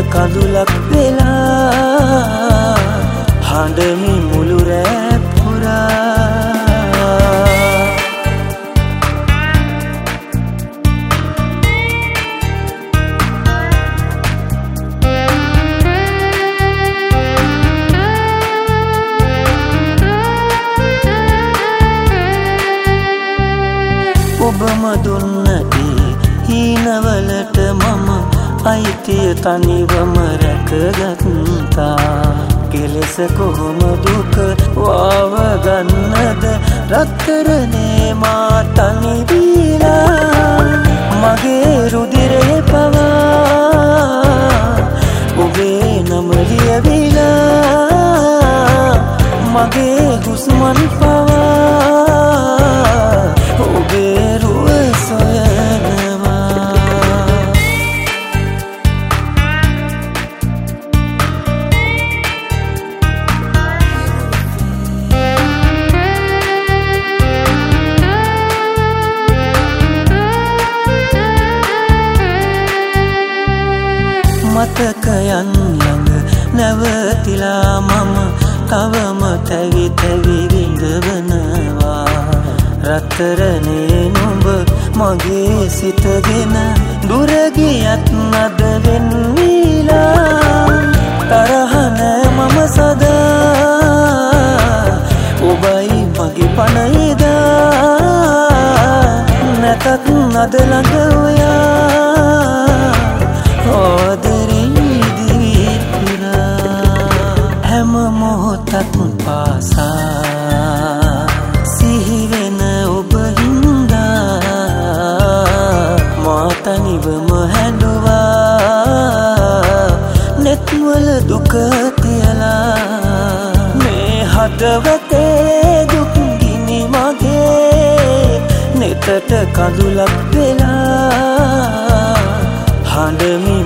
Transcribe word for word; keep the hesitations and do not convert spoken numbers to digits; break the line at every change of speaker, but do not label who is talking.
කඳුලක් වෙලා හඬමි මුළු රෑ පුරා ඔබම දුන්න ඒ හීනවලට මම අයිතිය තනිවම රැකගත්තා කෙලෙස කොහොම දුක වාව ගන්නද රත්තරනේ මා තනි දීලා මගේ රුධිරේ පවා ඔබේ නම ලියවිලා මගේ හුස්මන් පවා ඔබේ රුව සොයනවා මතකයන් ළඟ නැවතිලා මම තවම තැවි තැවි විඳවනවා රත්තරනේ නුඹ මගේ සිතගෙන දුර ගියත් නද වෙන්නීලා තරහ නෑ මම සදා ඔබයි මගේ පණයිදා නැතත් නද ළඟ ඔයා ආදරේ දිවි පුරා හැම මොහොතක් පාසා සිහිවෙන ඔබ හින්දා මා තනිවම හැඬුවා නෙත්වල දුක තියලා මේ හදවතේ දුක් ගිනි මගේ නෙතට කඳුලක් වෙලා හඬමි